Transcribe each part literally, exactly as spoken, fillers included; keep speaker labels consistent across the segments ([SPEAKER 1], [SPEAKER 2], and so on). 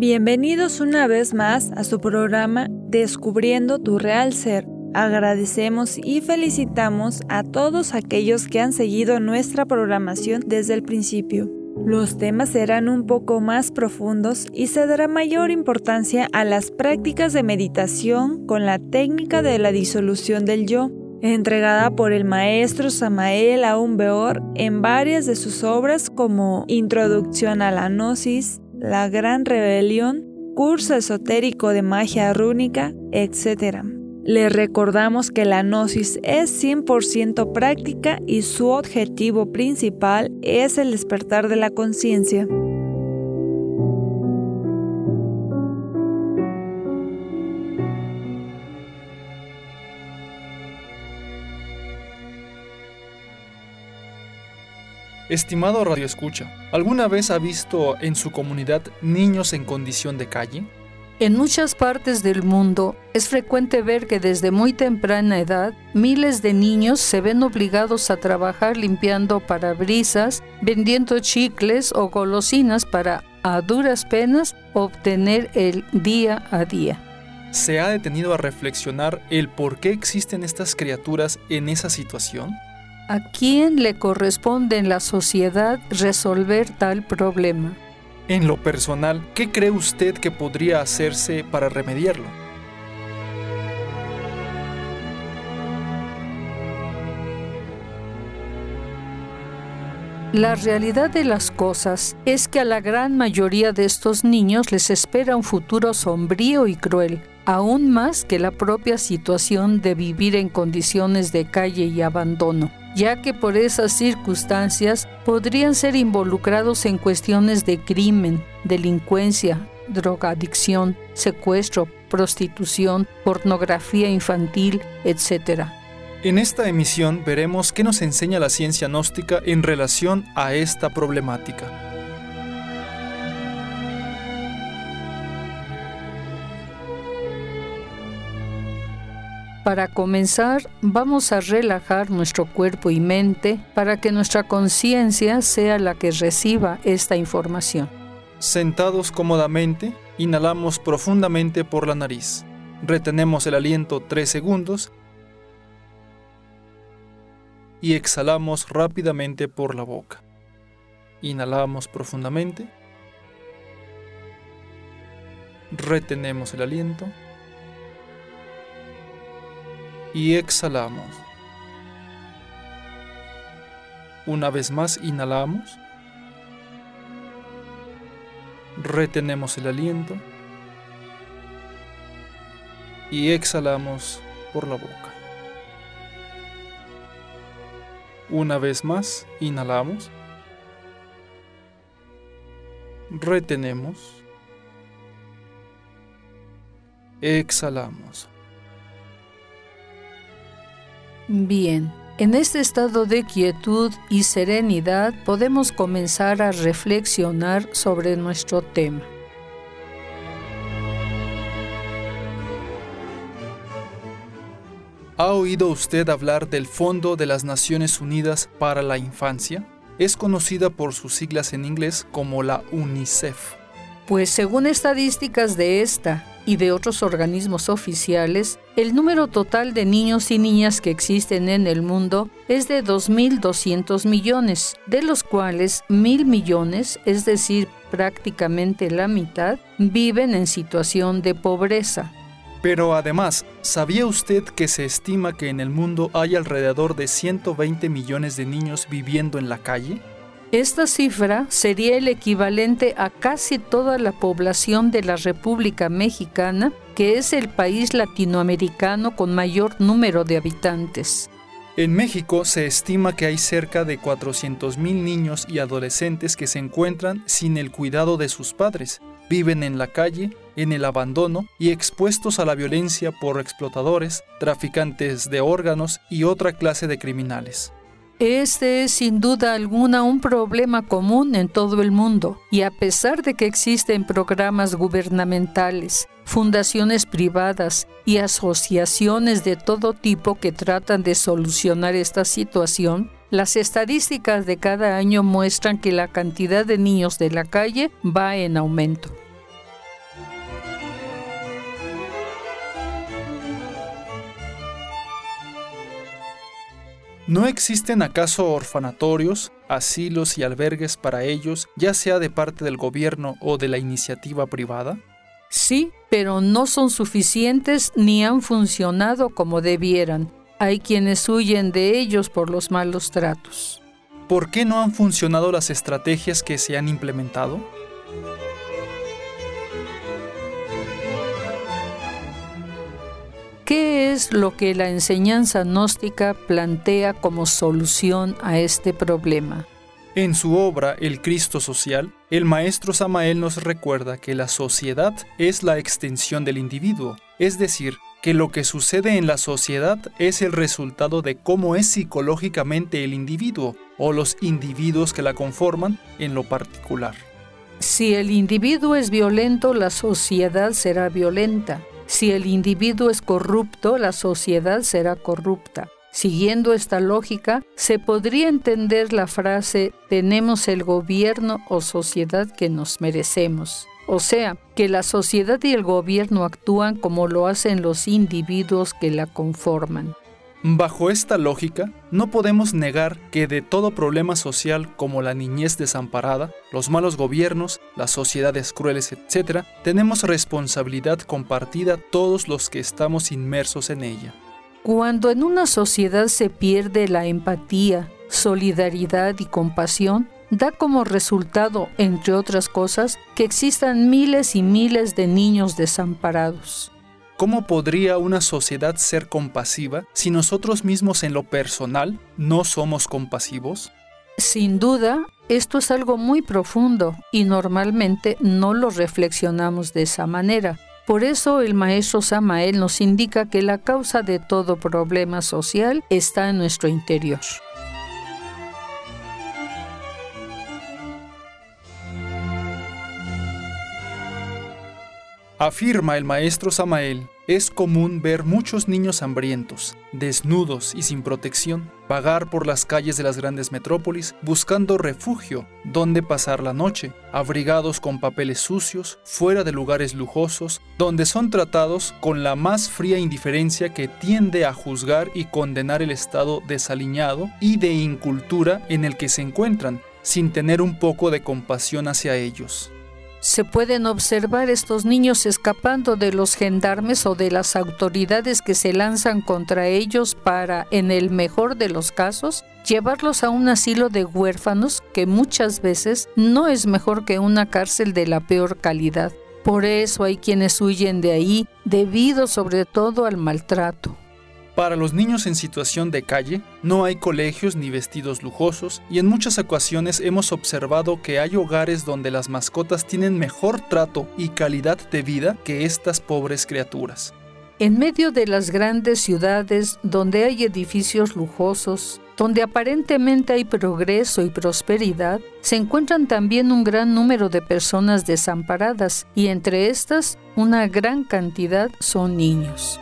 [SPEAKER 1] Bienvenidos una vez más a su programa Descubriendo tu Real Ser. Agradecemos y felicitamos a todos aquellos que han seguido nuestra programación desde el principio. Los temas serán un poco más profundos y se dará mayor importancia a las prácticas de meditación con la técnica de la disolución del yo, entregada por el maestro Samael Aun Weor en varias de sus obras como Introducción a la Gnosis, La Gran Rebelión, Curso Esotérico de Magia Rúnica, etcétera. Les recordamos que la Gnosis es cien por ciento práctica y su objetivo principal es el despertar de la conciencia.
[SPEAKER 2] Estimado radioescucha, ¿alguna vez ha visto en su comunidad niños en condición de calle?
[SPEAKER 3] En muchas partes del mundo es frecuente ver que desde muy temprana edad miles de niños se ven obligados a trabajar limpiando parabrisas, vendiendo chicles o golosinas para, a duras penas, obtener el día a día.
[SPEAKER 2] ¿Se ha detenido a reflexionar el por qué existen estas criaturas en esa situación?
[SPEAKER 3] ¿A quién le corresponde en la sociedad resolver tal problema?
[SPEAKER 2] En lo personal, ¿qué cree usted que podría hacerse para remediarlo?
[SPEAKER 3] La realidad de las cosas es que a la gran mayoría de estos niños les espera un futuro sombrío y cruel, aún más que la propia situación de vivir en condiciones de calle y abandono, ya que por esas circunstancias podrían ser involucrados en cuestiones de crimen, delincuencia, drogadicción, secuestro, prostitución, pornografía infantil, etcétera.
[SPEAKER 2] En esta emisión veremos qué nos enseña la ciencia gnóstica en relación a esta problemática.
[SPEAKER 3] Para comenzar, vamos a relajar nuestro cuerpo y mente para que nuestra conciencia sea la que reciba esta información.
[SPEAKER 2] Sentados cómodamente, inhalamos profundamente por la nariz. Retenemos el aliento tres segundos y exhalamos rápidamente por la boca. Inhalamos profundamente. Retenemos el aliento. Y exhalamos. Una vez más inhalamos. Retenemos el aliento. Y exhalamos por la boca. Una vez más inhalamos. Retenemos. Exhalamos.
[SPEAKER 3] Bien, en este estado de quietud y serenidad podemos comenzar a reflexionar sobre nuestro tema.
[SPEAKER 2] ¿Ha oído usted hablar del Fondo de las Naciones Unidas para la Infancia? Es conocida por sus siglas en inglés como la UNICEF.
[SPEAKER 3] Pues según estadísticas de esta y de otros organismos oficiales, el número total de niños y niñas que existen en el mundo es de dos mil doscientos millones, de los cuales mil millones, es decir, prácticamente la mitad, viven en situación de pobreza.
[SPEAKER 2] Pero además, ¿sabía usted que se estima que en el mundo hay alrededor de ciento veinte millones de niños viviendo en la calle?
[SPEAKER 3] Esta cifra sería el equivalente a casi toda la población de la República Mexicana, que es el país latinoamericano con mayor número de habitantes.
[SPEAKER 2] En México se estima que hay cerca de cuatrocientos mil niños y adolescentes que se encuentran sin el cuidado de sus padres, viven en la calle, en el abandono y expuestos a la violencia por explotadores, traficantes de órganos y otra clase de criminales.
[SPEAKER 3] Este es sin duda alguna un problema común en todo el mundo, y a pesar de que existen programas gubernamentales, fundaciones privadas y asociaciones de todo tipo que tratan de solucionar esta situación, las estadísticas de cada año muestran que la cantidad de niños de la calle va en aumento.
[SPEAKER 2] ¿No existen acaso orfanatorios, asilos y albergues para ellos, ya sea de parte del gobierno o de la iniciativa privada?
[SPEAKER 3] Sí, pero no son suficientes ni han funcionado como debieran. Hay quienes huyen de ellos por los malos tratos.
[SPEAKER 2] ¿Por qué no han funcionado las estrategias que se han implementado?
[SPEAKER 3] ¿Qué es lo que la enseñanza gnóstica plantea como solución a este problema?
[SPEAKER 2] En su obra El Cristo Social, el maestro Samael nos recuerda que la sociedad es la extensión del individuo, es decir, que lo que sucede en la sociedad es el resultado de cómo es psicológicamente el individuo o los individuos que la conforman en lo particular.
[SPEAKER 3] Si el individuo es violento, la sociedad será violenta. Si el individuo es corrupto, la sociedad será corrupta. Siguiendo esta lógica, se podría entender la frase «tenemos el gobierno o sociedad que nos merecemos». O sea, que la sociedad y el gobierno actúan como lo hacen los individuos que la conforman.
[SPEAKER 2] Bajo esta lógica, no podemos negar que de todo problema social como la niñez desamparada, los malos gobiernos, las sociedades crueles, etcétera, tenemos responsabilidad compartida todos los que estamos inmersos en ella.
[SPEAKER 3] Cuando en una sociedad se pierde la empatía, solidaridad y compasión, da como resultado, entre otras cosas, que existan miles y miles de niños desamparados.
[SPEAKER 2] ¿Cómo podría una sociedad ser compasiva si nosotros mismos en lo personal no somos compasivos?
[SPEAKER 3] Sin duda, esto es algo muy profundo y normalmente no lo reflexionamos de esa manera. Por eso el maestro Samael nos indica que la causa de todo problema social está en nuestro interior.
[SPEAKER 2] Afirma el maestro Samael, es común ver muchos niños hambrientos, desnudos y sin protección, vagar por las calles de las grandes metrópolis buscando refugio donde pasar la noche, abrigados con papeles sucios, fuera de lugares lujosos, donde son tratados con la más fría indiferencia que tiende a juzgar y condenar el estado desaliñado y de incultura en el que se encuentran, sin tener un poco de compasión hacia ellos.
[SPEAKER 3] Se pueden observar estos niños escapando de los gendarmes o de las autoridades que se lanzan contra ellos para, en el mejor de los casos, llevarlos a un asilo de huérfanos que muchas veces no es mejor que una cárcel de la peor calidad. Por eso hay quienes huyen de ahí, debido sobre todo al maltrato.
[SPEAKER 2] Para los niños en situación de calle, no hay colegios ni vestidos lujosos y en muchas ocasiones hemos observado que hay hogares donde las mascotas tienen mejor trato y calidad de vida que estas pobres criaturas.
[SPEAKER 3] En medio de las grandes ciudades, donde hay edificios lujosos, donde aparentemente hay progreso y prosperidad, se encuentran también un gran número de personas desamparadas y entre estas, una gran cantidad son niños.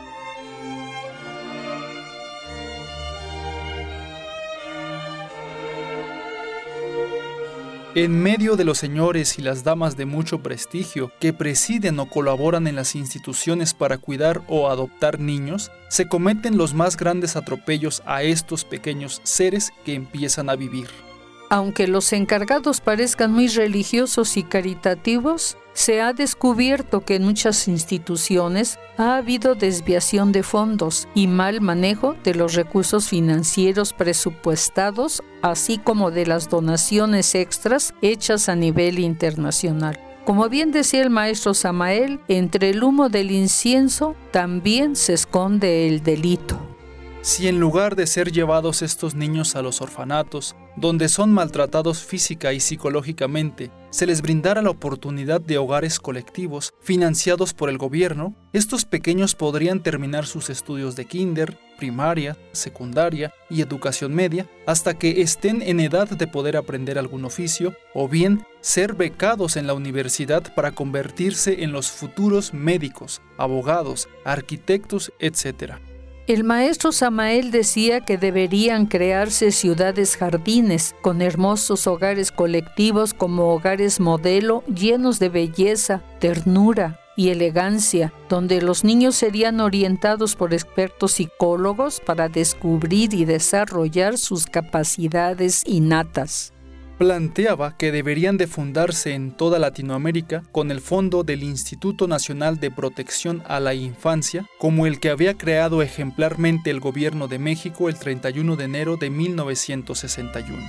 [SPEAKER 2] En medio de los señores y las damas de mucho prestigio que presiden o colaboran en las instituciones para cuidar o adoptar niños, se cometen los más grandes atropellos a estos pequeños seres que empiezan a vivir.
[SPEAKER 3] Aunque los encargados parezcan muy religiosos y caritativos, se ha descubierto que en muchas instituciones ha habido desviación de fondos y mal manejo de los recursos financieros presupuestados, así como de las donaciones extras hechas a nivel internacional. Como bien decía el maestro Samael, entre el humo del incienso también se esconde el delito.
[SPEAKER 2] Si en lugar de ser llevados estos niños a los orfanatos, donde son maltratados física y psicológicamente, se les brindara la oportunidad de hogares colectivos financiados por el gobierno, estos pequeños podrían terminar sus estudios de kinder, primaria, secundaria y educación media hasta que estén en edad de poder aprender algún oficio o bien ser becados en la universidad para convertirse en los futuros médicos, abogados, arquitectos, etcétera.
[SPEAKER 3] El maestro Samael decía que deberían crearse ciudades jardines con hermosos hogares colectivos como hogares modelo llenos de belleza, ternura, y elegancia, donde los niños serían orientados por expertos psicólogos para descubrir y desarrollar sus capacidades innatas.
[SPEAKER 2] Planteaba que deberían de fundarse en toda Latinoamérica con el fondo del Instituto Nacional de Protección a la Infancia, como el que había creado ejemplarmente el gobierno de México el treinta y uno de enero de mil novecientos sesenta y uno.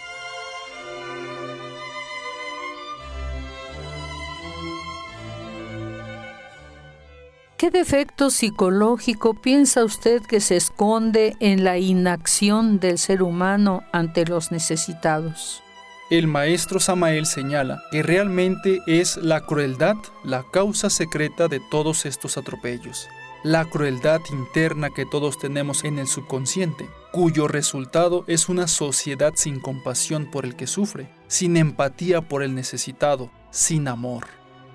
[SPEAKER 3] ¿Qué defecto psicológico piensa usted que se esconde en la inacción del ser humano ante los necesitados?
[SPEAKER 2] El maestro Samael señala que realmente es la crueldad la causa secreta de todos estos atropellos. La crueldad interna que todos tenemos en el subconsciente, cuyo resultado es una sociedad sin compasión por el que sufre, sin empatía por el necesitado, sin amor.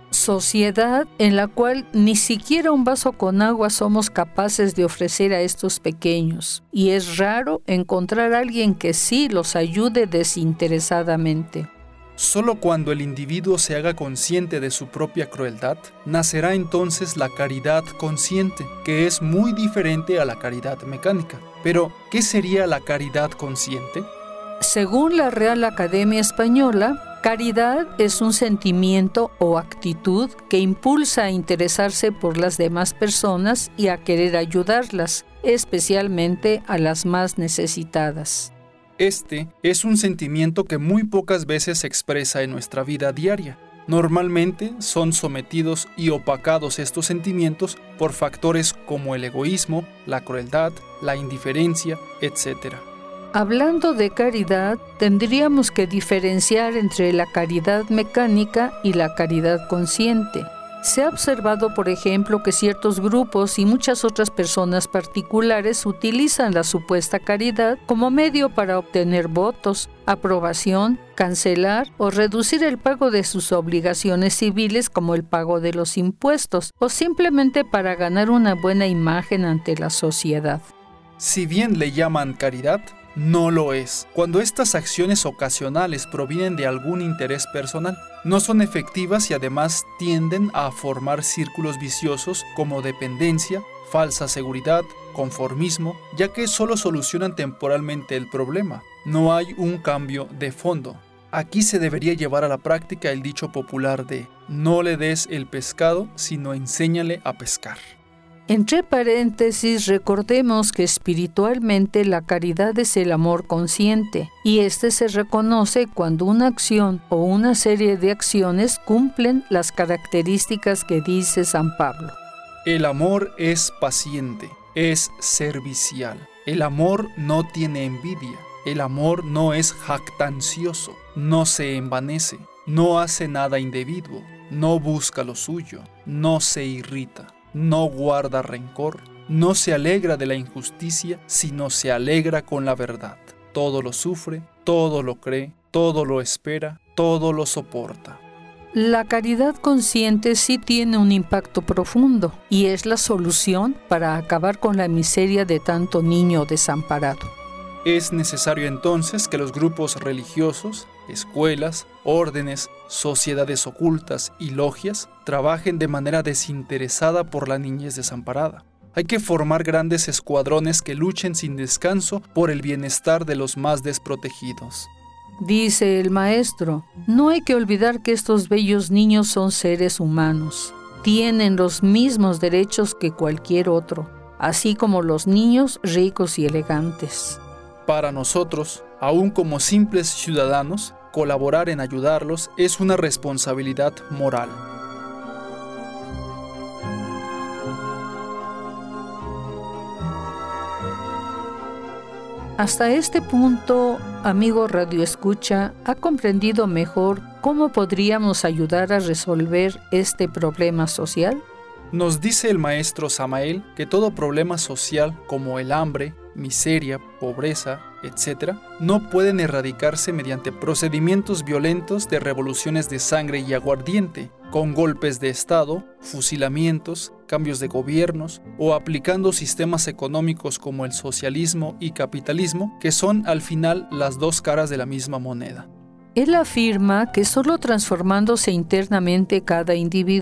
[SPEAKER 3] Sociedad en la cual ni siquiera un vaso con agua somos capaces de ofrecer a estos pequeños, y es raro encontrar a alguien que sí los ayude desinteresadamente.
[SPEAKER 2] Solo cuando el individuo se haga consciente de su propia crueldad, nacerá entonces la caridad consciente, que es muy diferente a la caridad mecánica. Pero, ¿qué sería la caridad consciente?
[SPEAKER 3] Según la Real Academia Española, caridad es un sentimiento o actitud que impulsa a interesarse por las demás personas y a querer ayudarlas, especialmente a las más necesitadas.
[SPEAKER 2] Este es un sentimiento que muy pocas veces se expresa en nuestra vida diaria. Normalmente son sometidos y opacados estos sentimientos por factores como el egoísmo, la crueldad, la indiferencia, etcétera.
[SPEAKER 3] Hablando de caridad, tendríamos que diferenciar entre la caridad mecánica y la caridad consciente. Se ha observado, por ejemplo, que ciertos grupos y muchas otras personas particulares utilizan la supuesta caridad como medio para obtener votos, aprobación, cancelar o reducir el pago de sus obligaciones civiles como el pago de los impuestos, o simplemente para ganar una buena imagen ante la sociedad.
[SPEAKER 2] Si bien le llaman caridad, no lo es, cuando estas acciones ocasionales provienen de algún interés personal. No son efectivas y además tienden a formar círculos viciosos como dependencia, falsa seguridad, conformismo, ya que solo solucionan temporalmente el problema. No hay un cambio de fondo. Aquí se debería llevar a la práctica el dicho popular de no le des el pescado, sino enséñale a pescar.
[SPEAKER 3] Entre paréntesis, recordemos que espiritualmente la caridad es el amor consciente, y este se reconoce cuando una acción o una serie de acciones cumplen las características que dice San Pablo.
[SPEAKER 2] El amor es paciente, es servicial. El amor no tiene envidia. El amor no es jactancioso, no se envanece, no hace nada indebido, no busca lo suyo, no se irrita. No guarda rencor, no se alegra de la injusticia, sino se alegra con la verdad. Todo lo sufre, todo lo cree, todo lo espera, todo lo soporta.
[SPEAKER 3] La caridad consciente sí tiene un impacto profundo y es la solución para acabar con la miseria de tanto niño desamparado.
[SPEAKER 2] Es necesario entonces que los grupos religiosos, escuelas, órdenes, sociedades ocultas y logias trabajen de manera desinteresada por la niñez desamparada. Hay que formar grandes escuadrones que luchen sin descanso por el bienestar de los más desprotegidos.
[SPEAKER 3] Dice el maestro, no hay que olvidar que estos bellos niños son seres humanos. Tienen los mismos derechos que cualquier otro, así como los niños ricos y elegantes.
[SPEAKER 2] Para nosotros, aún como simples ciudadanos, colaborar en ayudarlos es una responsabilidad moral.
[SPEAKER 3] Hasta este punto, amigo Radio Escucha, ¿ha comprendido mejor cómo podríamos ayudar a resolver este problema social?
[SPEAKER 2] Nos dice el maestro Samael que todo problema social como el hambre, miseria, pobreza, etcétera, no pueden erradicarse mediante procedimientos violentos de revoluciones de sangre y aguardiente, con golpes de Estado, fusilamientos, cambios de gobiernos o aplicando sistemas económicos como el socialismo y capitalismo, que son al final las dos caras de la misma moneda.
[SPEAKER 3] Él afirma que solo transformándose internamente cada individuo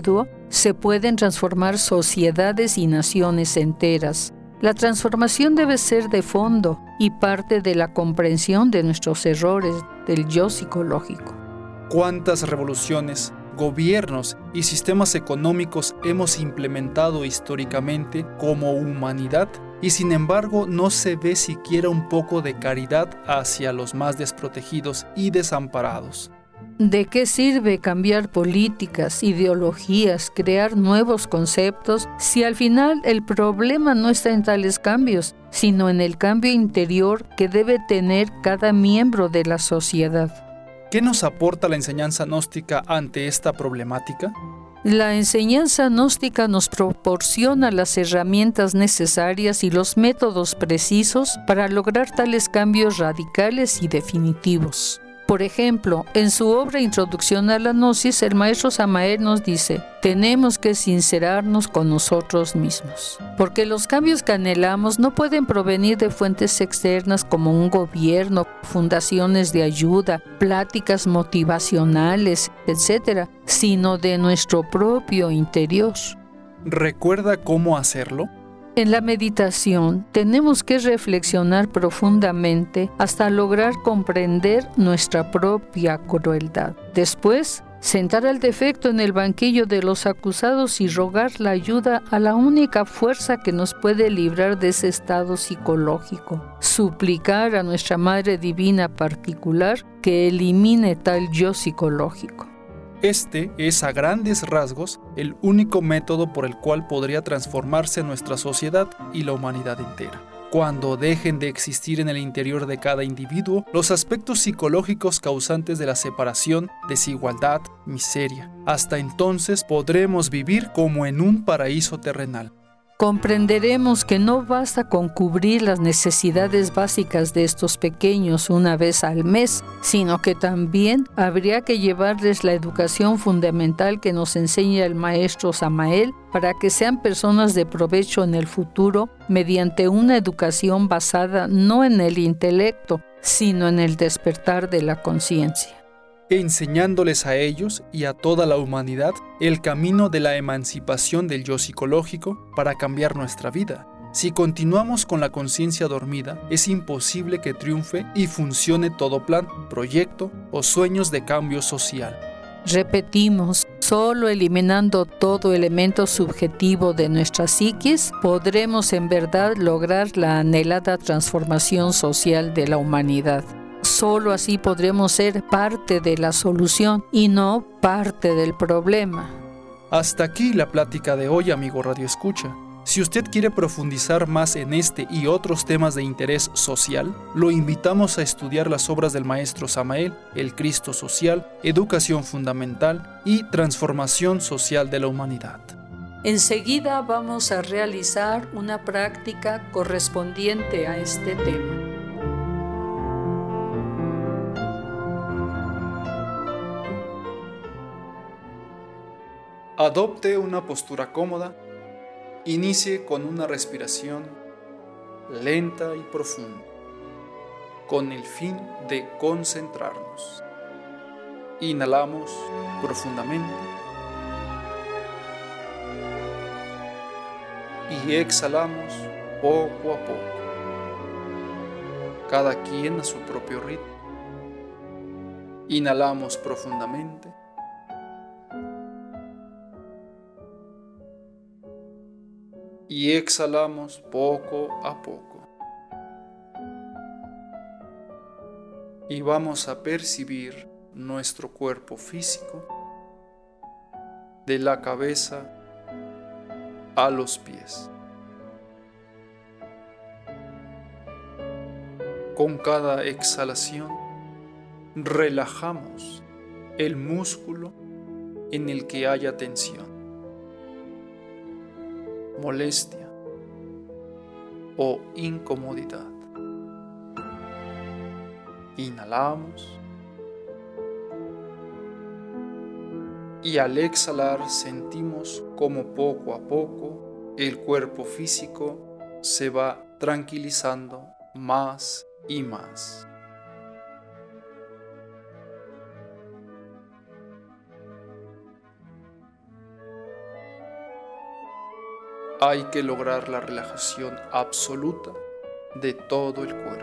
[SPEAKER 3] se pueden transformar sociedades y naciones enteras. La transformación debe ser de fondo y parte de la comprensión de nuestros errores del yo psicológico.
[SPEAKER 2] ¿Cuántas revoluciones, gobiernos y sistemas económicos hemos implementado históricamente como humanidad? Y sin embargo no se ve siquiera un poco de caridad hacia los más desprotegidos y desamparados.
[SPEAKER 3] ¿De qué sirve cambiar políticas, ideologías, crear nuevos conceptos, si al final el problema no está en tales cambios, sino en el cambio interior que debe tener cada miembro de la sociedad?
[SPEAKER 2] ¿Qué nos aporta la enseñanza gnóstica ante esta problemática?
[SPEAKER 3] La enseñanza gnóstica nos proporciona las herramientas necesarias y los métodos precisos para lograr tales cambios radicales y definitivos. Por ejemplo, en su obra Introducción a la Gnosis, el maestro Samael nos dice: tenemos que sincerarnos con nosotros mismos, porque los cambios que anhelamos no pueden provenir de fuentes externas como un gobierno, fundaciones de ayuda, pláticas motivacionales, etcétera, sino de nuestro propio interior.
[SPEAKER 2] ¿Recuerda cómo hacerlo?
[SPEAKER 3] En la meditación tenemos que reflexionar profundamente hasta lograr comprender nuestra propia crueldad. Después, sentar al defecto en el banquillo de los acusados y rogar la ayuda a la única fuerza que nos puede librar de ese estado psicológico. Suplicar a nuestra Madre Divina particular que elimine tal yo psicológico.
[SPEAKER 2] Este es a grandes rasgos el único método por el cual podría transformarse nuestra sociedad y la humanidad entera. Cuando dejen de existir en el interior de cada individuo los aspectos psicológicos causantes de la separación, desigualdad, miseria, hasta entonces podremos vivir como en un paraíso terrenal.
[SPEAKER 3] Comprenderemos que no basta con cubrir las necesidades básicas de estos pequeños una vez al mes, sino que también habría que llevarles la educación fundamental que nos enseña el maestro Samael para que sean personas de provecho en el futuro mediante una educación basada no en el intelecto, sino en el despertar de la conciencia.
[SPEAKER 2] Enseñándoles a ellos y a toda la humanidad el camino de la emancipación del yo psicológico para cambiar nuestra vida. Si continuamos con la conciencia dormida, es imposible que triunfe y funcione todo plan, proyecto o sueños de cambio social.
[SPEAKER 3] Repetimos, solo eliminando todo elemento subjetivo de nuestra psiquis, podremos en verdad lograr la anhelada transformación social de la humanidad. Solo así podremos ser parte de la solución y no parte del problema.
[SPEAKER 2] Hasta aquí la plática de hoy, amigo Radio Escucha. Si usted quiere profundizar más en este y otros temas de interés social, lo invitamos a estudiar las obras del maestro Samael, El Cristo Social, Educación Fundamental y Transformación Social de la Humanidad.
[SPEAKER 3] Enseguida vamos a realizar una práctica correspondiente a este tema.
[SPEAKER 2] Adopte una postura cómoda. Inicie con una respiración lenta y profunda, con el fin de concentrarnos. Inhalamos profundamente y exhalamos poco a poco, cada quien a su propio ritmo. Inhalamos profundamente y exhalamos poco a poco. Y vamos a percibir nuestro cuerpo físico de la cabeza a los pies. Con cada exhalación relajamos el músculo en el que haya tensión, molestia o incomodidad. Inhalamos y al exhalar sentimos como poco a poco el cuerpo físico se va tranquilizando más y más. Hay que lograr la relajación absoluta de todo el cuerpo.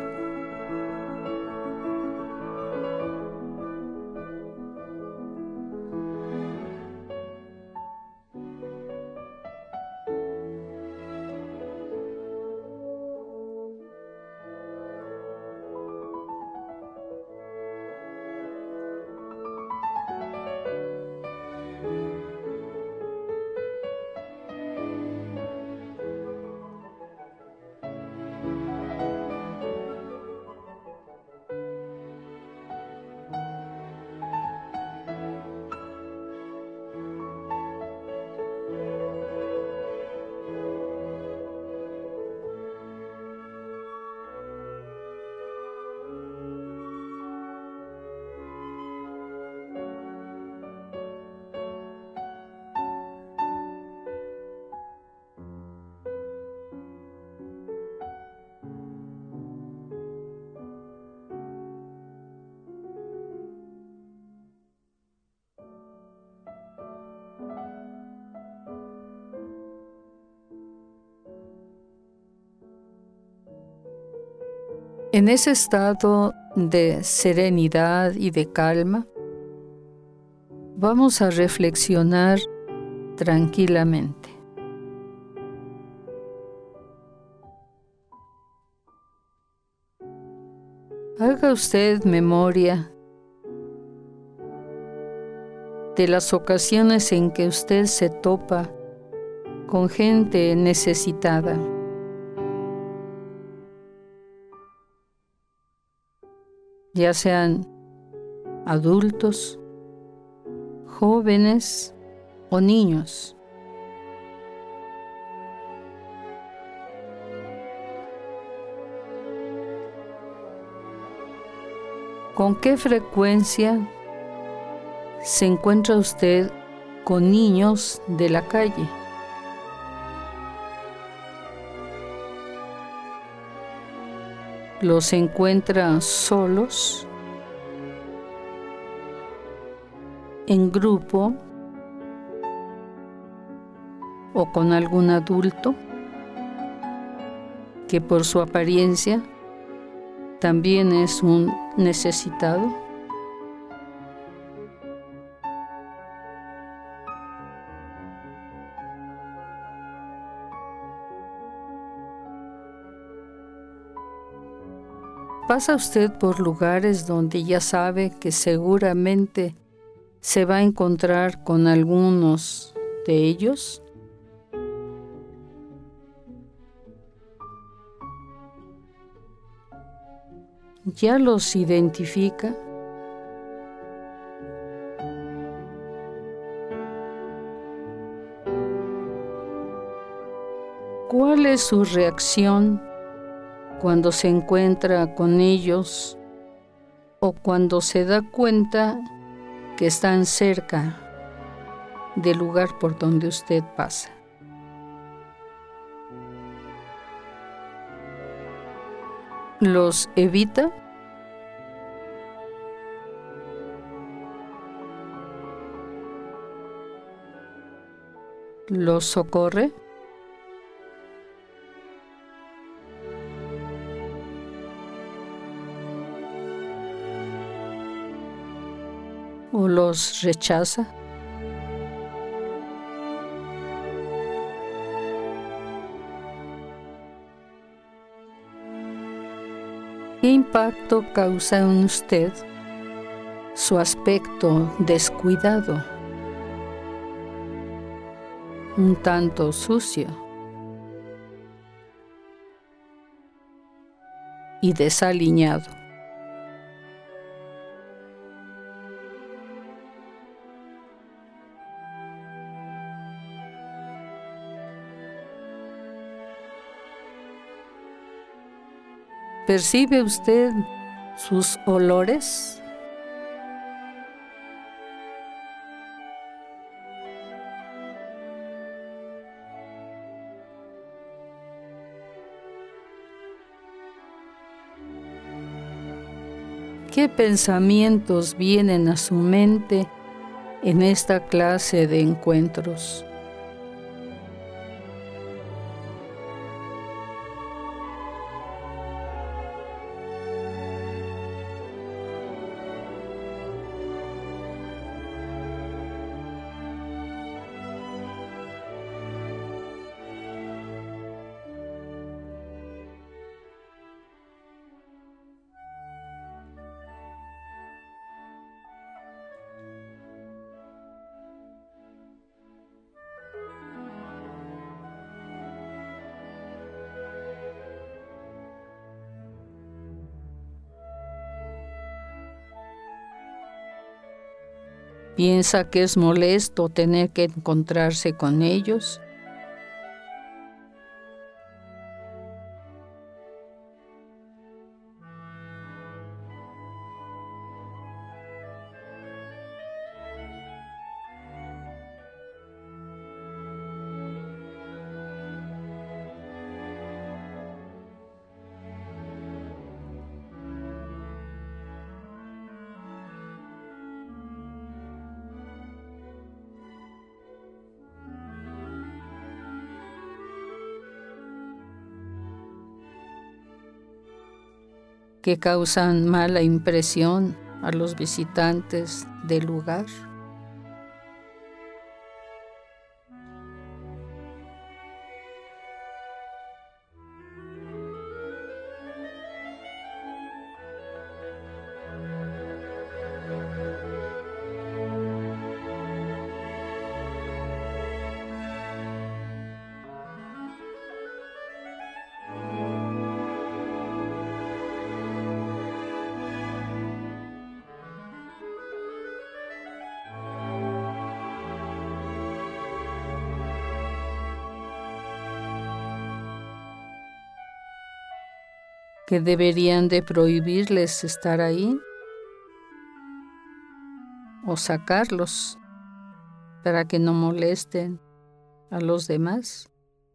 [SPEAKER 3] En ese estado de serenidad y de calma, vamos a reflexionar tranquilamente. Haga usted memoria de las ocasiones en que usted se topa con gente necesitada. Ya sean adultos, jóvenes o niños. ¿Con qué frecuencia se encuentra usted con niños de la calle? ¿Los encuentra solos, en grupo o con algún adulto que por su apariencia también es un necesitado? ¿Pasa usted por lugares donde ya sabe que seguramente se va a encontrar con algunos de ellos? ¿Ya los identifica? ¿Cuál es su reacción cuando se encuentra con ellos o cuando se da cuenta que están cerca del lugar por donde usted pasa? ¿Los evita? ¿Los socorre? ¿O los rechaza? ¿Qué impacto causa en usted su aspecto descuidado, un tanto sucio y desaliñado? ¿Percibe usted sus olores? ¿Qué pensamientos vienen a su mente en esta clase de encuentros? Piensa que es molesto tener que encontrarse con ellos. Que causan mala impresión a los visitantes del lugar. Que deberían de prohibirles estar ahí o sacarlos para que no molesten a los demás.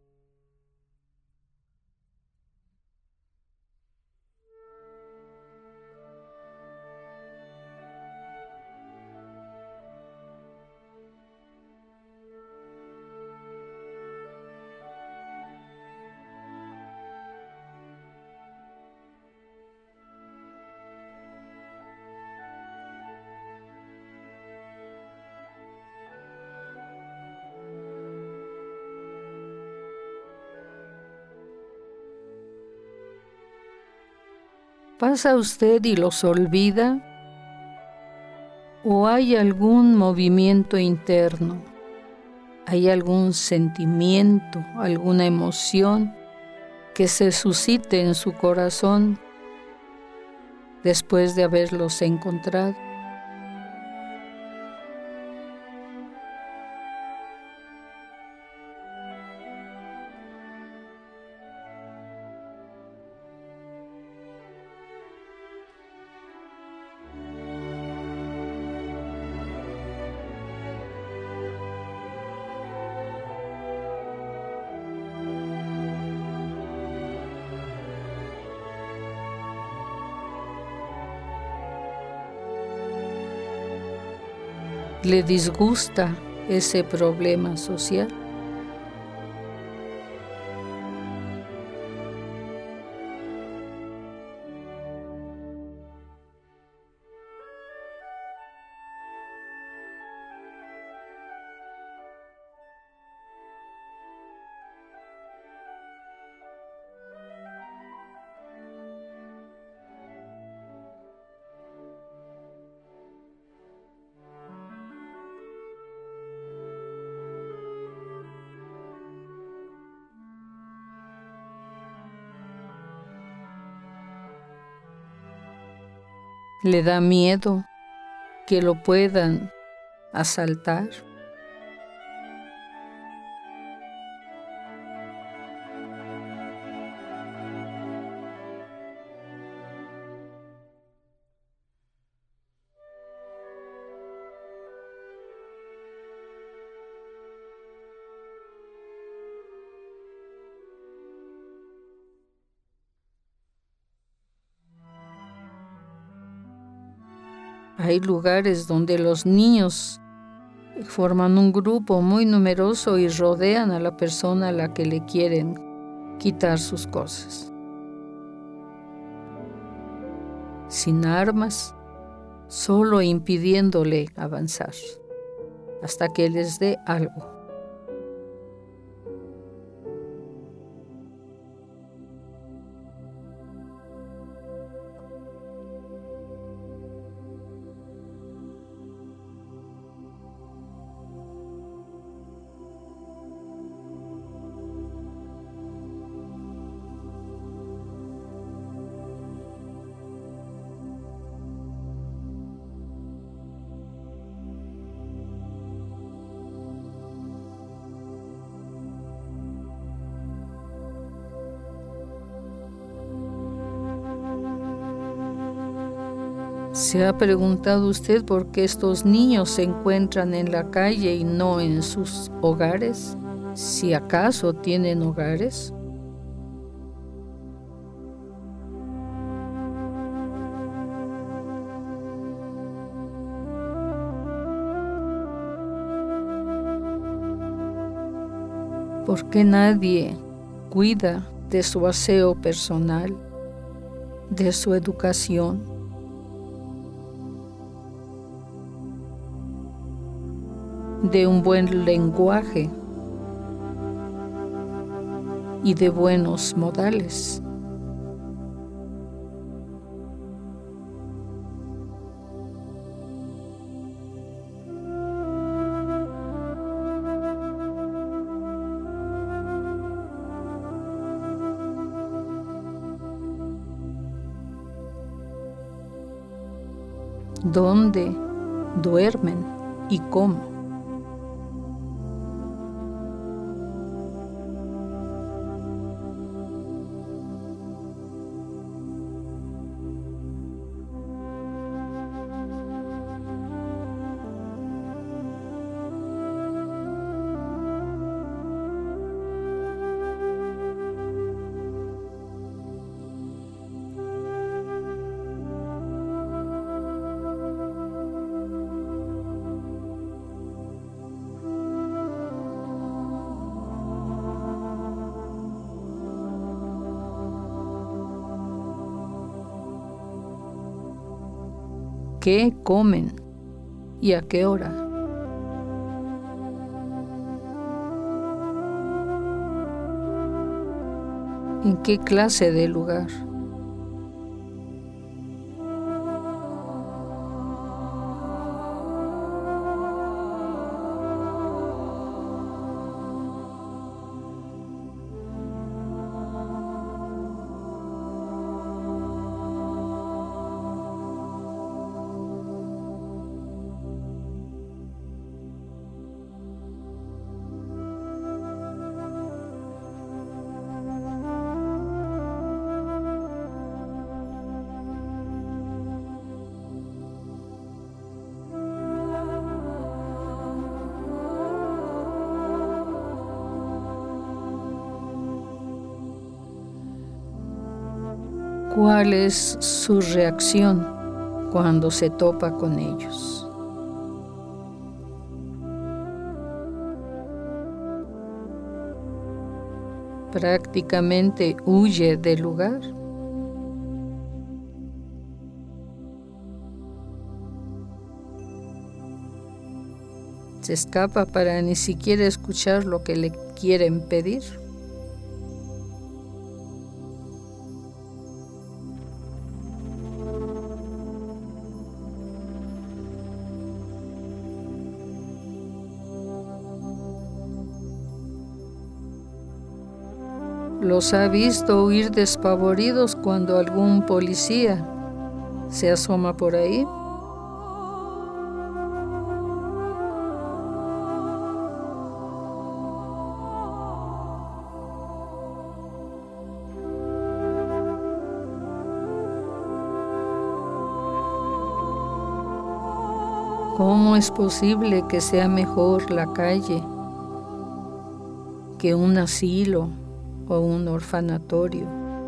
[SPEAKER 3] ¿Pasa usted y los olvida? ¿O hay algún movimiento interno? ¿Hay algún sentimiento, alguna emoción que se suscite en su corazón después de haberlos encontrado? ¿Le disgusta ese problema social? ¿Le da miedo que lo puedan asaltar? Hay lugares donde los niños forman un grupo muy numeroso y rodean a la persona a la que le quieren quitar sus cosas. Sin armas, solo impidiéndole avanzar hasta que les dé algo. ¿Se ha preguntado usted por qué estos niños se encuentran en la calle y no en sus hogares? ¿Si acaso tienen hogares? ¿Por qué nadie cuida de su aseo personal, de su educación? De un buen lenguaje y de buenos modales. ¿Dónde duermen y cómo? ¿Qué comen y a qué hora? ¿En qué clase de lugar? ¿Cuál es su reacción cuando se topa con ellos? ¿Prácticamente huye del lugar? ¿Se escapa para ni siquiera escuchar lo que le quieren pedir? ¿Los ha visto huir despavoridos cuando algún policía se asoma por ahí? ¿Cómo es posible que sea mejor la calle que un asilo o un orfanatorio?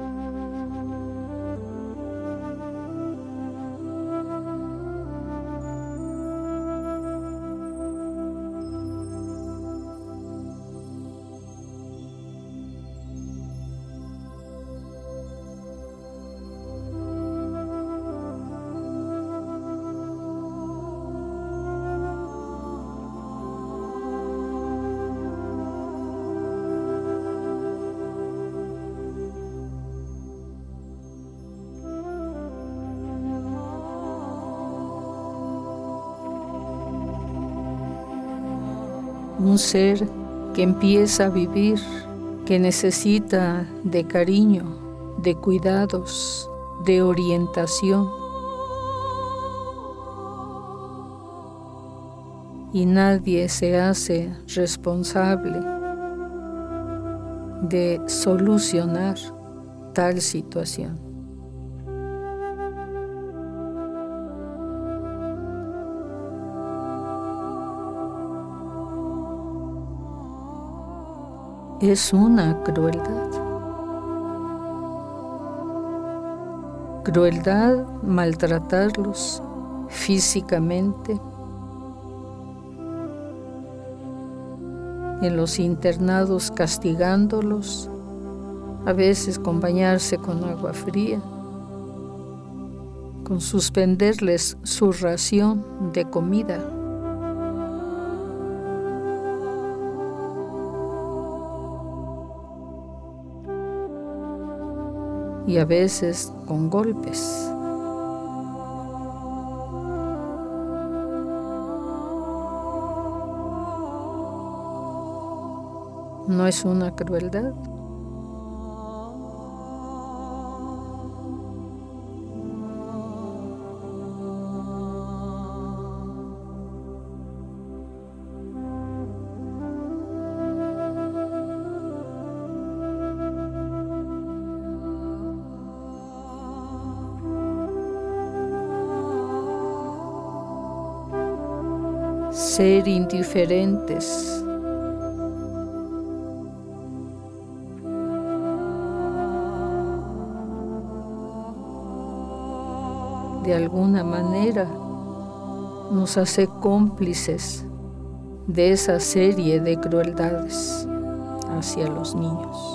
[SPEAKER 3] Un ser que empieza a vivir, que necesita de cariño, de cuidados, de orientación. Y nadie se hace responsable de solucionar tal situación. es una crueldad. Crueldad maltratarlos físicamente, en los internados castigándolos, a veces con bañarse con agua fría, con suspenderles su ración de comida. Y a veces con golpes. ¿No es una crueldad? Ser indiferentes. De alguna manera nos hace cómplices de esa serie de crueldades hacia los niños.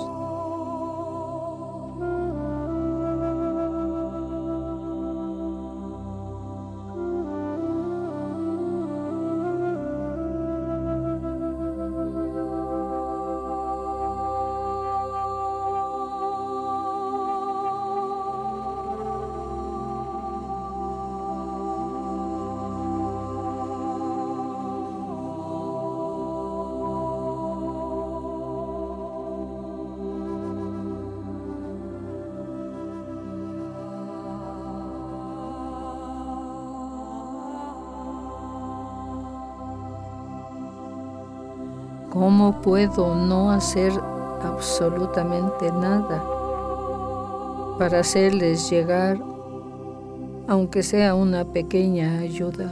[SPEAKER 3] ¿Cómo puedo no hacer absolutamente nada para hacerles llegar, aunque sea una pequeña ayuda?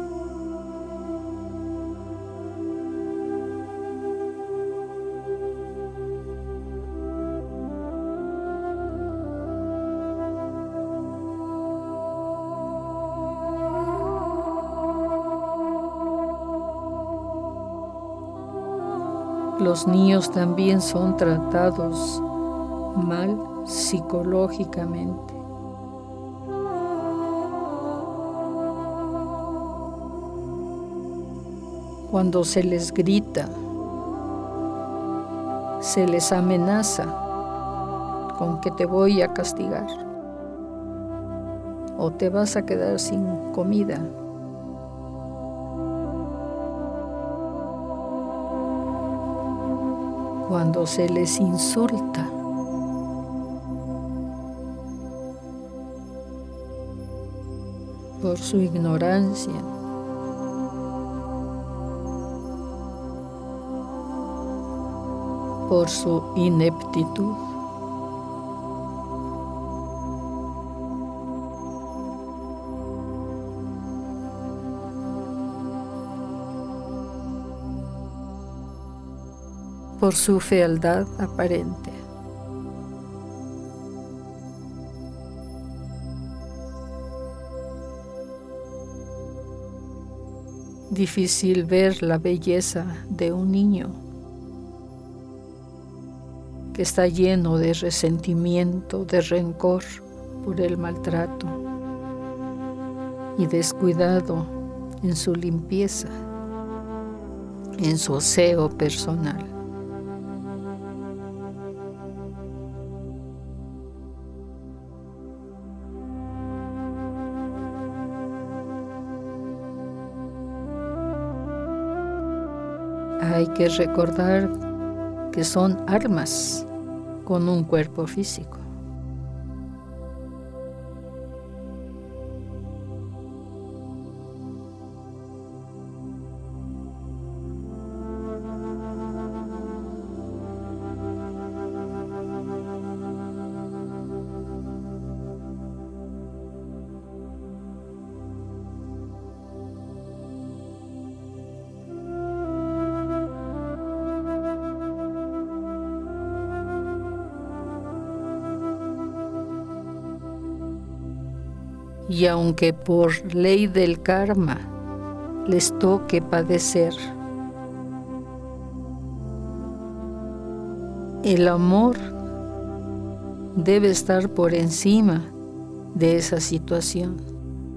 [SPEAKER 3] Los niños también son tratados mal psicológicamente. Cuando se les grita, se les amenaza con que te voy a castigar o te vas a quedar sin comida. Cuando se les insulta, por su ignorancia, por su ineptitud. Por su fealdad aparente. Difícil ver la belleza de un niño que está lleno de resentimiento, de rencor por el maltrato y descuidado en su limpieza, en su aseo personal. Hay que recordar que son armas con un cuerpo físico. Y aunque por ley del karma les toque padecer, el amor debe estar por encima de esa situación.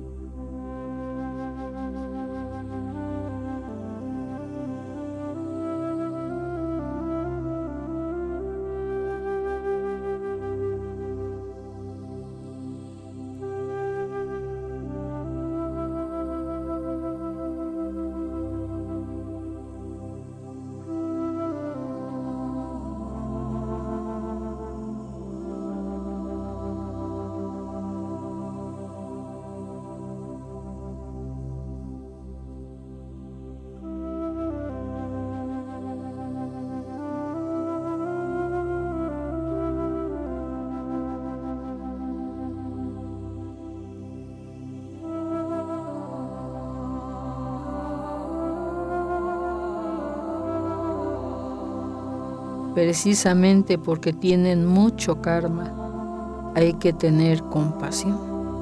[SPEAKER 3] Precisamente porque tienen mucho karma, hay que tener compasión.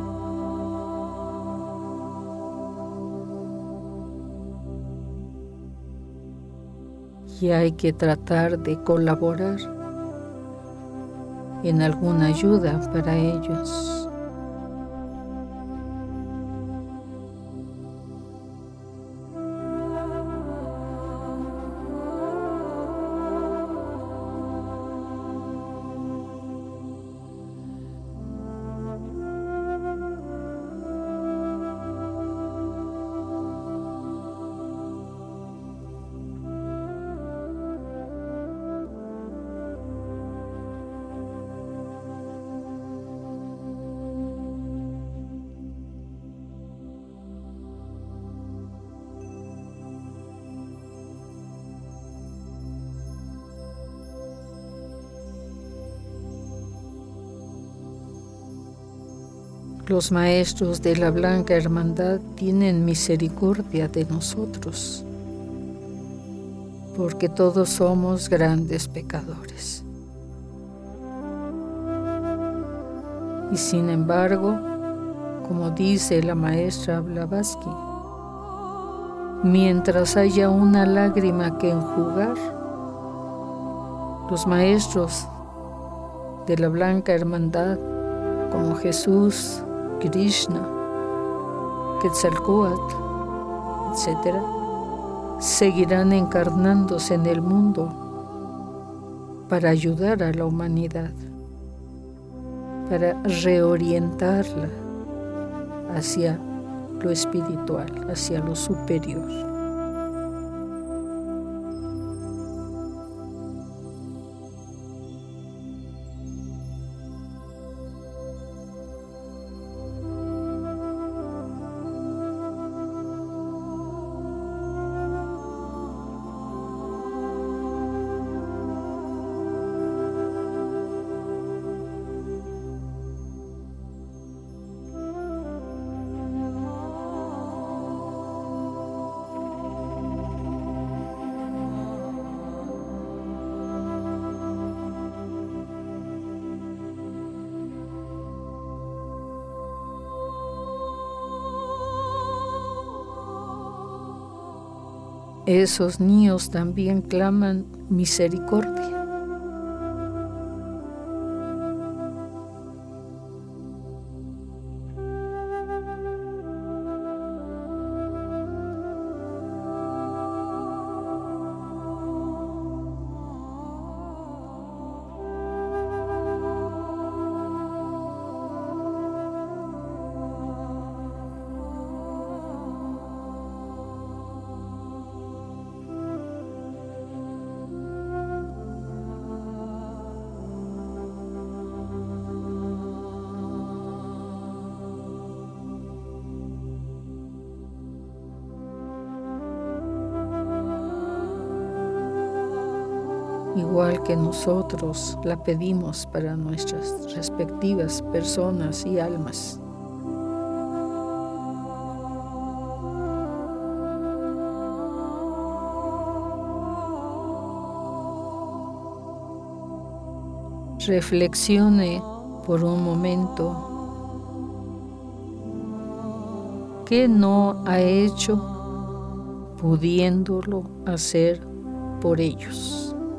[SPEAKER 3] Y hay que tratar de colaborar en alguna ayuda para ellos. Los maestros de la Blanca Hermandad tienen misericordia de nosotros, porque todos somos grandes pecadores. Y sin embargo, como dice la maestra Blavatsky, mientras haya una lágrima que enjugar, los maestros de la Blanca Hermandad, como Jesús, Krishna, Quetzalcóatl, etcétera, seguirán encarnándose en el mundo para ayudar a la humanidad, para reorientarla hacia lo espiritual, hacia lo superior. Esos niños también claman misericordia. Igual que nosotros la pedimos para nuestras respectivas personas y almas. Reflexione por un momento qué no ha hecho pudiéndolo hacer por ellos?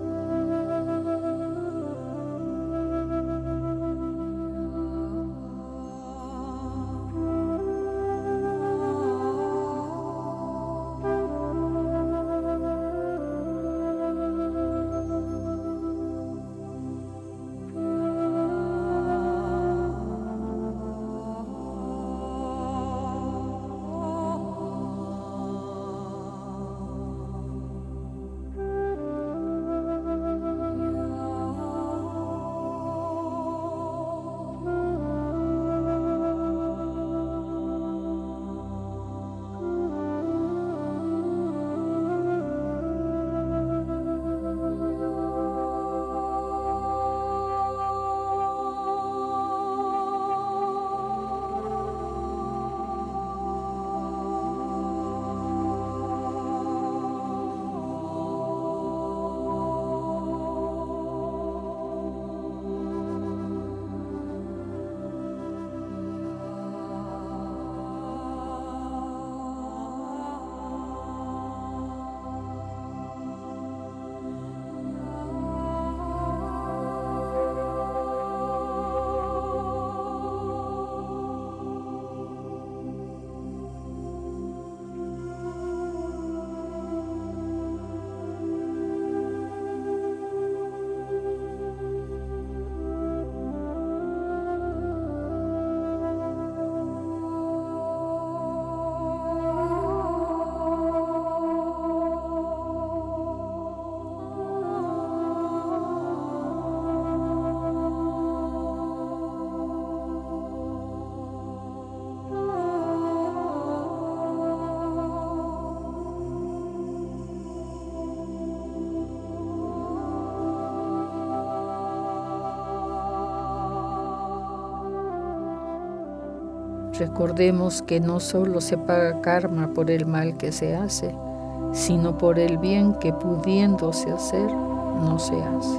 [SPEAKER 3] Recordemos que no solo se paga karma por el mal que se hace, sino por el bien que pudiéndose hacer, no se hace.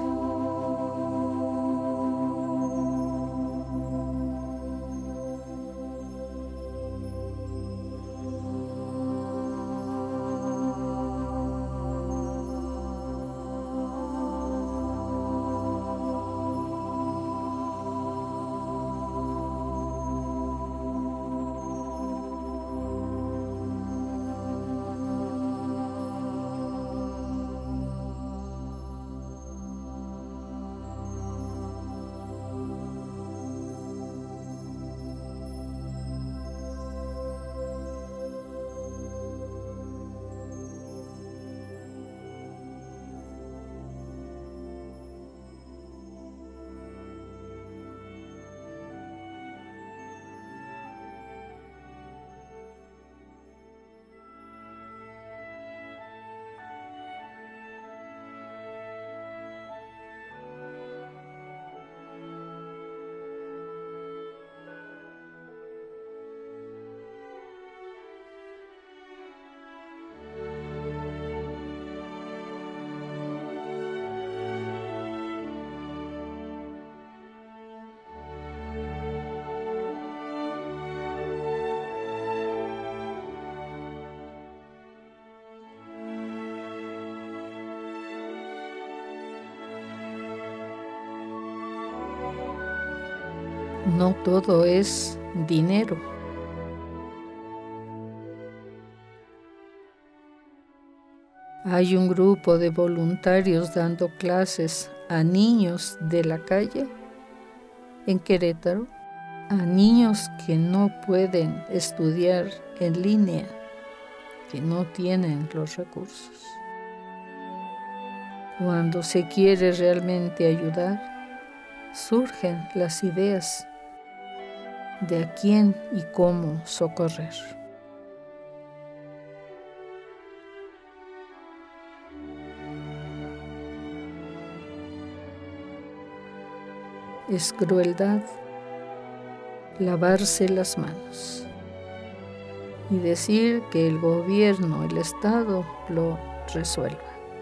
[SPEAKER 3] No todo es dinero. Hay un grupo de voluntarios dando clases a niños de la calle en Querétaro, a niños que no pueden estudiar en línea, que no tienen los recursos. Cuando se quiere realmente ayudar, surgen las ideas de a quién y cómo socorrer. Es crueldad lavarse las manos y decir que el gobierno, el Estado, lo resuelva.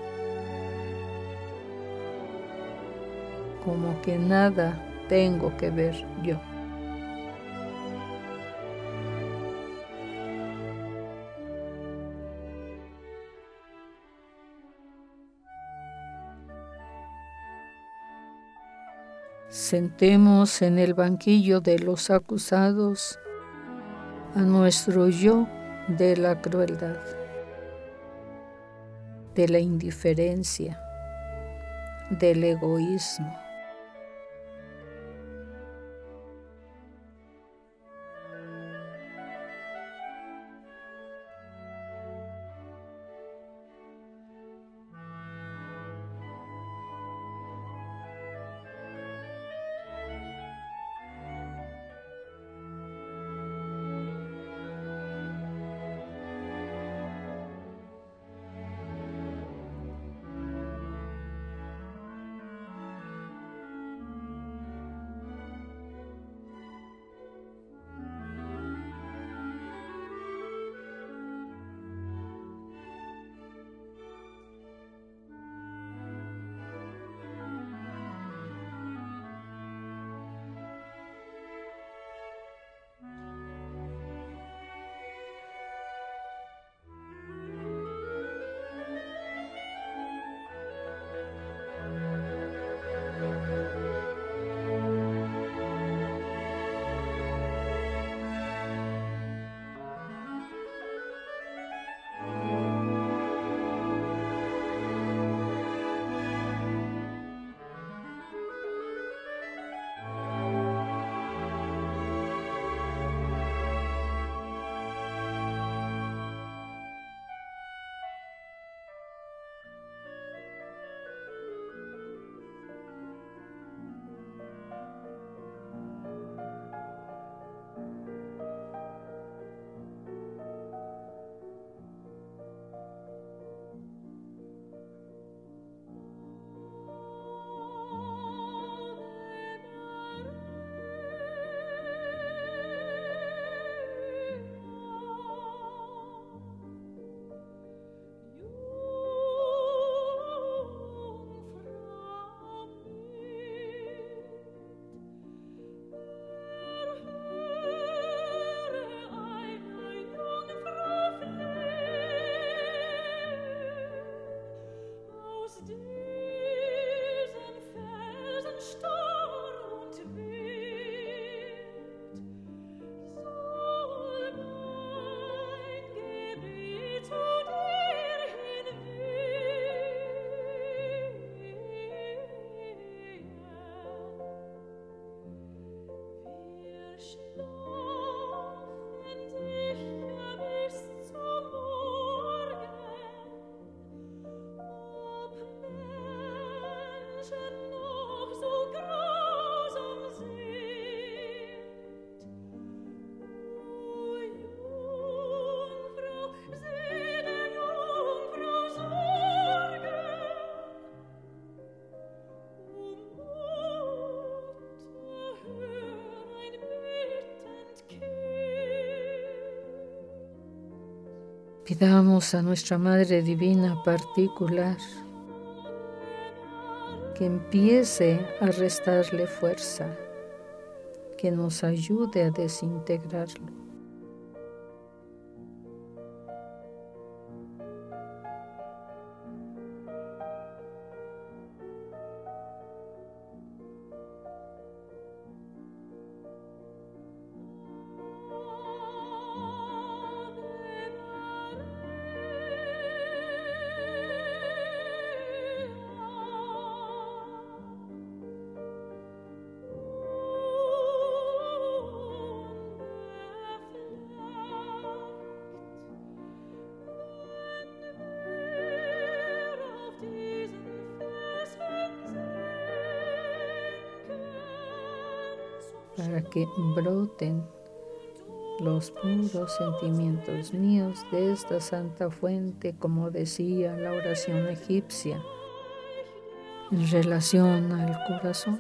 [SPEAKER 3] Como que nada tengo que ver yo. Sentemos en el banquillo de los acusados a nuestro yo de la crueldad, de la indiferencia, del egoísmo. Pidamos a nuestra Madre Divina particular que empiece a restarle fuerza, que nos ayude a desintegrarlo. Para que broten los puros sentimientos míos de esta santa fuente, como decía la oración egipcia, en relación al corazón.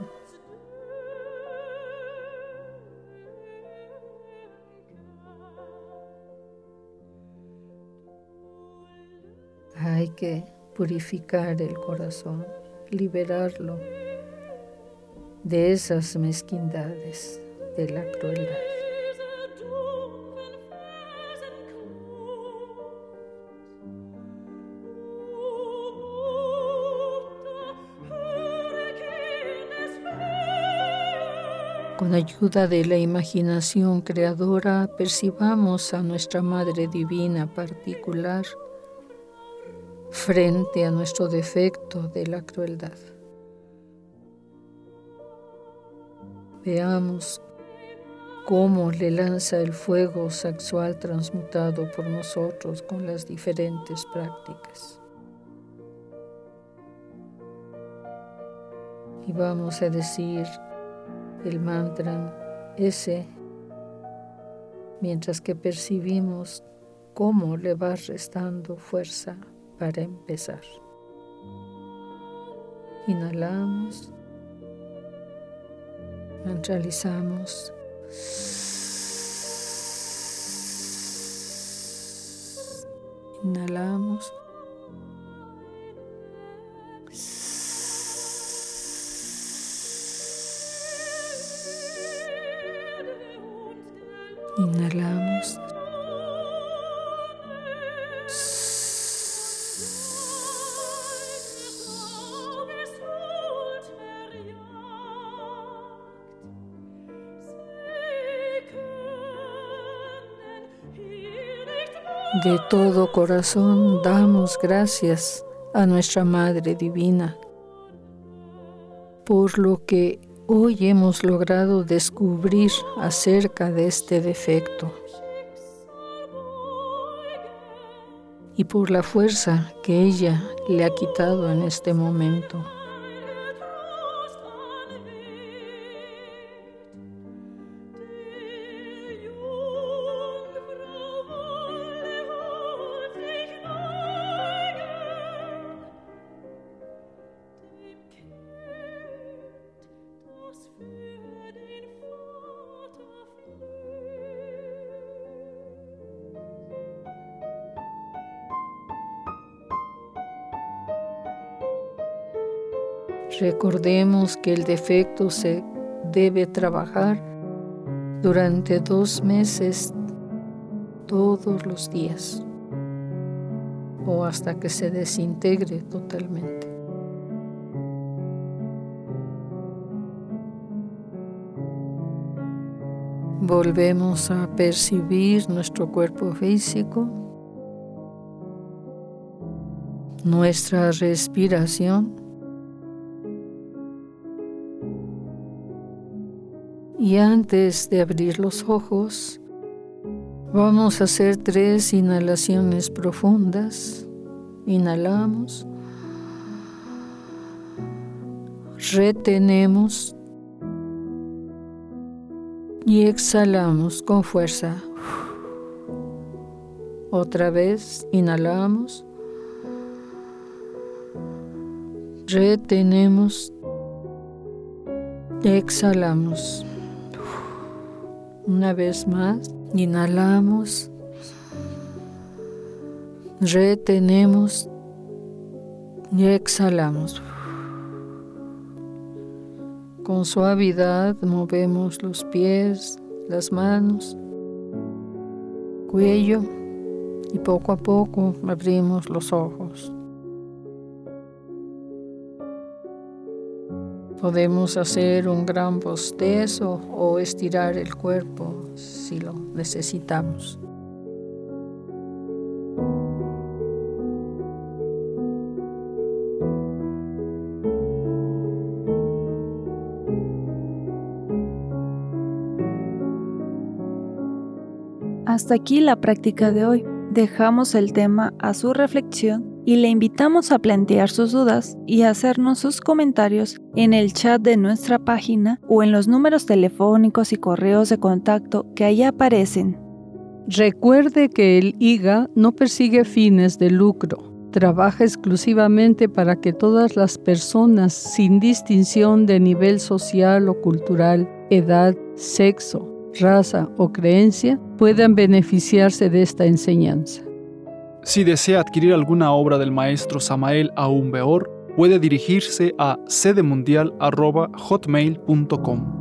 [SPEAKER 3] Hay que purificar el corazón, liberarlo de esas mezquindades de la crueldad. Con ayuda de la imaginación creadora, percibamos a nuestra Madre Divina particular frente a nuestro defecto de la crueldad. Veamos cómo le lanza el fuego sexual transmutado por nosotros con las diferentes prácticas. Y vamos a decir el mantra ese mientras que percibimos cómo le va restando fuerza para empezar. Inhalamos, mantralizamos. Inhalamos. Inhalamos. De todo corazón damos gracias a nuestra Madre Divina por lo que hoy hemos logrado descubrir acerca de este defecto y por la fuerza que ella le ha quitado en este momento. Recordemos que el defecto se debe trabajar durante dos meses todos los días o hasta que se desintegre totalmente. Volvemos a percibir nuestro cuerpo físico, nuestra respiración. Y antes de abrir los ojos, vamos a hacer tres inhalaciones profundas. Inhalamos, retenemos y exhalamos con fuerza. Otra vez, inhalamos, retenemos, exhalamos. Una vez más, inhalamos, retenemos y exhalamos. Con suavidad movemos los pies, las manos, cuello y poco a poco abrimos los ojos. Podemos hacer un gran bostezo o estirar el cuerpo si lo necesitamos.
[SPEAKER 1] Hasta aquí la práctica de hoy. Dejamos el tema a su reflexión y le invitamos a plantear sus dudas y hacernos sus comentarios en el chat de nuestra página o en los números telefónicos y correos de contacto que ahí aparecen.
[SPEAKER 3] Recuerde que el I G A no persigue fines de lucro. Trabaja exclusivamente para que todas las personas, sin distinción de nivel social o cultural, edad, sexo, raza o creencia, puedan beneficiarse de esta enseñanza.
[SPEAKER 2] Si desea adquirir alguna obra del maestro Samael Aún Weor, puede dirigirse a sedemundial arroba hotmail punto com.